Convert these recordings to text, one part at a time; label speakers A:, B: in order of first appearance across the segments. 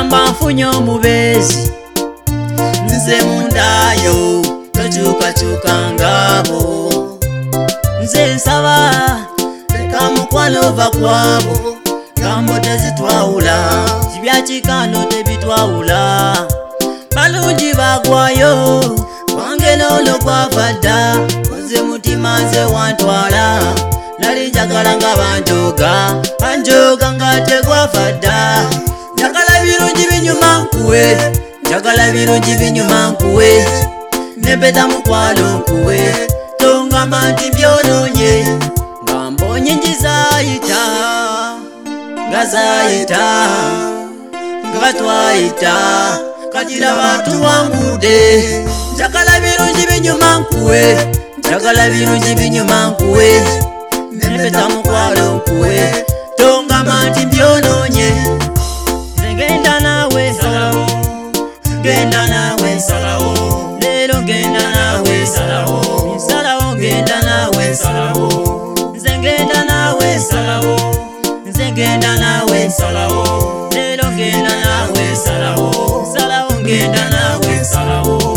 A: gamba nfunye omubezi nze mundayo tokyukakyuka ngabo nze nsaba leka mukwano va kwabo gambo tezitwawula kibya kikano tebitwawula balungi bagwayo wange nono gwava dda nze mutima nze wantwala nali njagala nga banjoga nga tegwava dda njagala birungi binyuma nkuwe njagala birungi binyuma nkuwe nebeta mukwano nkuwe tongamba nti mbyononye nga mbonye njizayita nga zayita nga twayita katira bantu wangude njagala birungi binyuma nkuwe njagala birungi binyuma nkuwe nebeta mukwano nkuwe tongamba nti mbyononye ngenda nawe salawo genda nawe salawo lero genda nawe salawo salawo genda nawe salawo nze ngenda nawe salawo nze ngenda nawe salawo lero genda nawe salawo salawo genda nawe salawo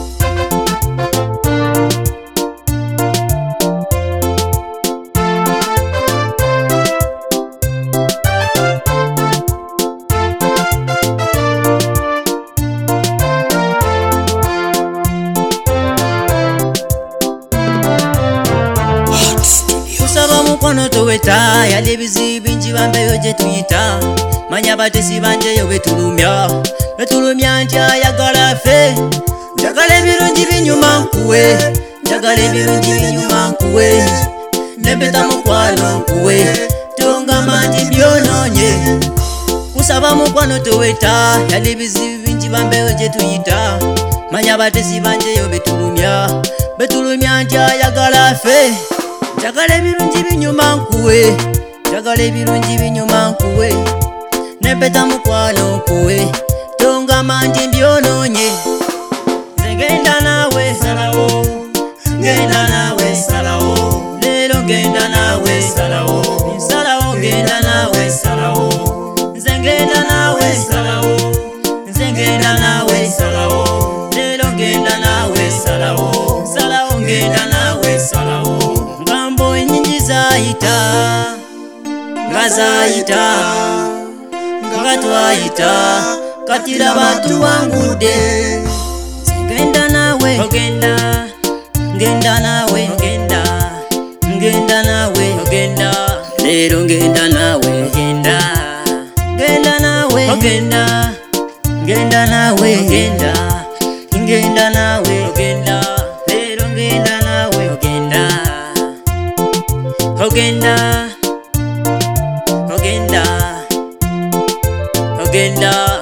A: mukwano toweta yali ebizibu bingi bambeyo gye tuyita manya batesi banjeyo betulumya nti ayagala ffe njagala ebirungi binyuma nkuwe njagala ebirungi binyuma nkuwe nebeta mukwano nkuwe tongamba nti byononye kusaba mukwano toweta yali ebizibu bingi bambeyo gye tuyita manya batesi banjeyo betulumya nti ayagala ffe njagala ebirungi binyuma nkuwe njagala ebirungi binyuma nkuwe nebeta mukwano nkuwe tongamba nti mbyononye nze ngenda nawe salawo ngenda nawe salawo lero ngenda nawe salawo salawo ngenda nawe salawo nze ngenda nawe salawo nze ngenda nawe salawo lero ngenda nawe salawo salawo ngenda nawe salawo zayita nga zayita nga twayita katira bantu wangude ngenda nawe ogenda ngenda nawe ogenda ngenda nawe ogenda lero ngenda nawe ogenda ngenda nawe ogenda ngenda nawe ogenda ngenda nawe ogenda lero ngenda nawe ogenda ogenda ogenda ogenda